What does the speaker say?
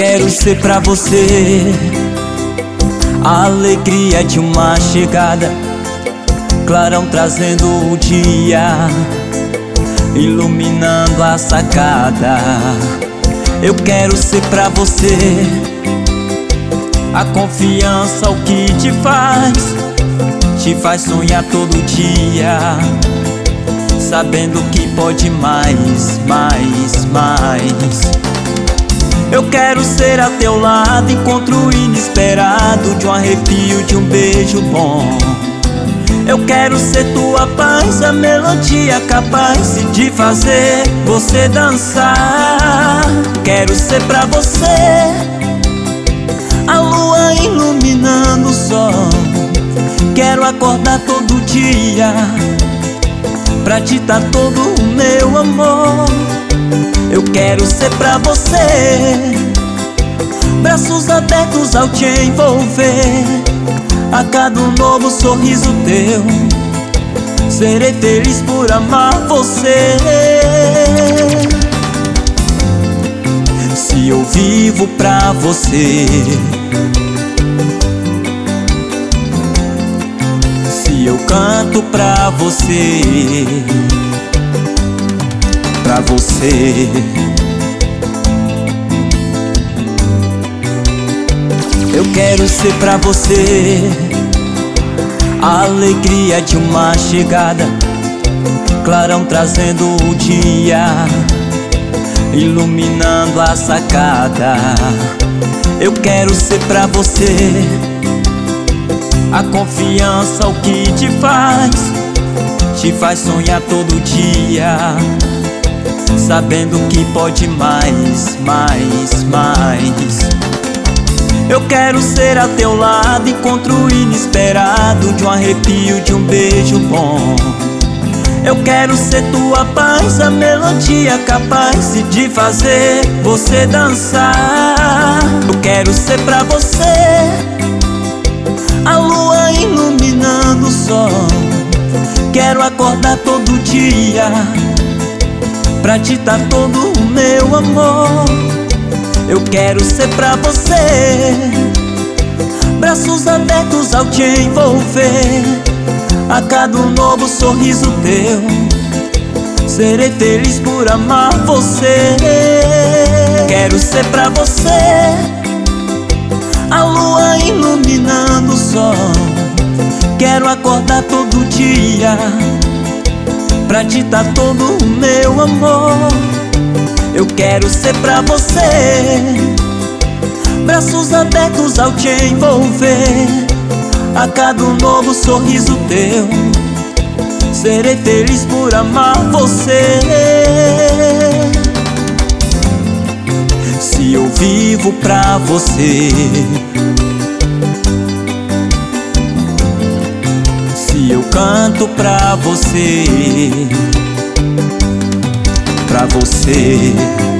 quero ser pra você a alegria de uma chegada, clarão trazendo o dia, iluminando a sacada. Eu quero ser pra você a confiança, o que te faz sonhar todo dia, sabendo que pode mais, mais, mais. Eu quero ser a teu lado, encontro inesperado de um arrepio, de um beijo bom. Eu quero ser tua paz, a melodia capaz de fazer você dançar. Quero ser pra você a lua iluminando o sol. Quero acordar todo dia pra te dar todo o meu amor. Eu quero ser pra você braços abertos ao te envolver. A cada novo sorriso teu, serei feliz por amar você. Se eu vivo pra você, se eu canto pra você, pra você. Eu quero ser pra você a alegria de uma chegada, clarão trazendo o dia, iluminando a sacada. Eu quero ser pra você a confiança, o que te faz sonhar todo dia, sabendo que pode mais, mais, mais. Eu quero ser a teu lado, encontro inesperado de um arrepio, de um beijo bom. Eu quero ser tua paz, a melodia capaz de fazer você dançar. Eu quero ser pra você a lua iluminando o sol. Quero acordar todo dia pra te dar todo o meu amor. Eu quero ser pra você braços abertos ao te envolver. A cada novo sorriso teu, serei feliz por amar você. Quero ser pra você a lua iluminando o sol. Quero acordar todo dia pra te dar todo o meu amor. Eu quero ser pra você braços abertos ao te envolver. A cada novo sorriso teu, serei feliz por amar você. Se eu vivo pra você, se eu canto pra você, pra você.